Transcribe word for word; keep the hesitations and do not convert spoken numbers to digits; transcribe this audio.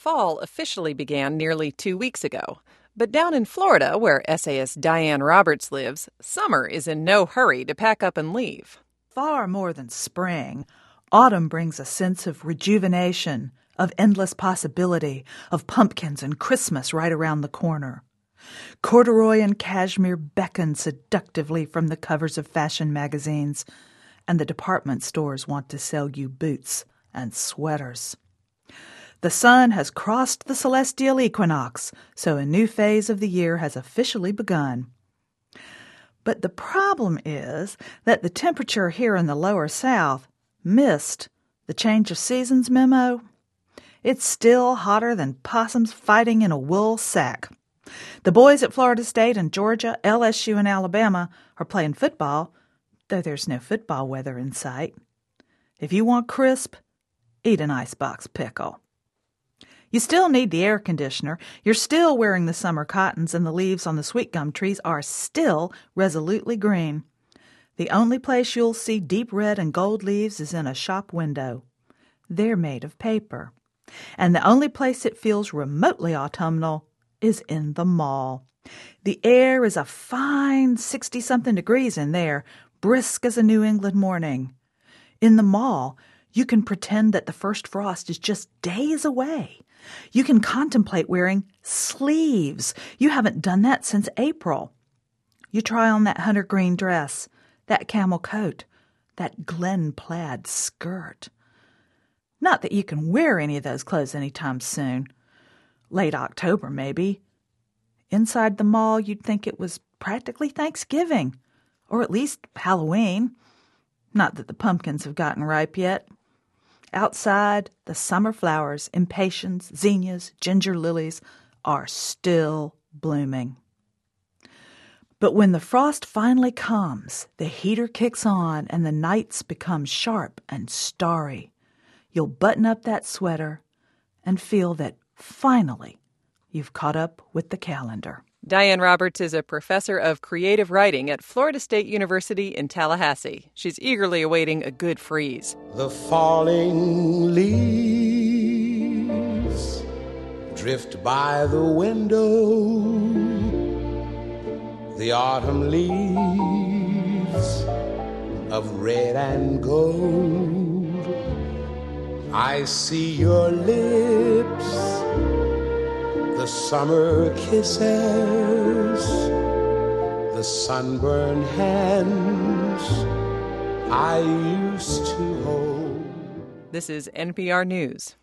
Fall officially began nearly two weeks ago. But down in Florida, where essayist Diane Roberts lives, summer is in no hurry to pack up and leave. Far more than spring, autumn brings a sense of rejuvenation, of endless possibility, of pumpkins and Christmas right around the corner. Corduroy and cashmere beckon seductively from the covers of fashion magazines, and the department stores want to sell you boots and sweaters. The sun has crossed the celestial equinox, so a new phase of the year has officially begun. But the problem is that the temperature here in the lower south missed the change of seasons memo. It's still hotter than possums fighting in a wool sack. The boys at Florida State and Georgia, L S U and Alabama are playing football, though there's no football weather in sight. If you want crisp, eat an icebox pickle. You still need the air conditioner. You're still wearing the summer cottons, and the leaves on the sweet gum trees are still resolutely green. The only place you'll see deep red and gold leaves is in a shop window. They're made of paper. And the only place it feels remotely autumnal is in the mall. The air is a fine sixty-something degrees in there, brisk as a New England morning. In the mall, you can pretend that the first frost is just days away. You can contemplate wearing sleeves. You haven't done that since April. You try on that hunter green dress, that camel coat, that Glen plaid skirt. Not that you can wear any of those clothes anytime soon. Late October, maybe. Inside the mall, you'd think it was practically Thanksgiving, or at least Halloween. Not that the pumpkins have gotten ripe yet. Outside, the summer flowers, impatiens, zinnias, ginger lilies, are still blooming. But when the frost finally comes, the heater kicks on and the nights become sharp and starry. You'll button up that sweater and feel that finally you've caught up with the calendar. Diane Roberts is a professor of creative writing at Florida State University in Tallahassee. She's eagerly awaiting a good freeze. The falling leaves drift by the window. The autumn leaves of red and gold. I see your lips, the summer kisses, the sunburned hands I used to hold. This is N P R News.